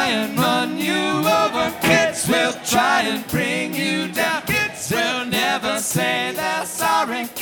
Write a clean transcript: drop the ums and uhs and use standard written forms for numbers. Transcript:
try and run you over. Kids will try and bring you down. Kids will never say they're sorry.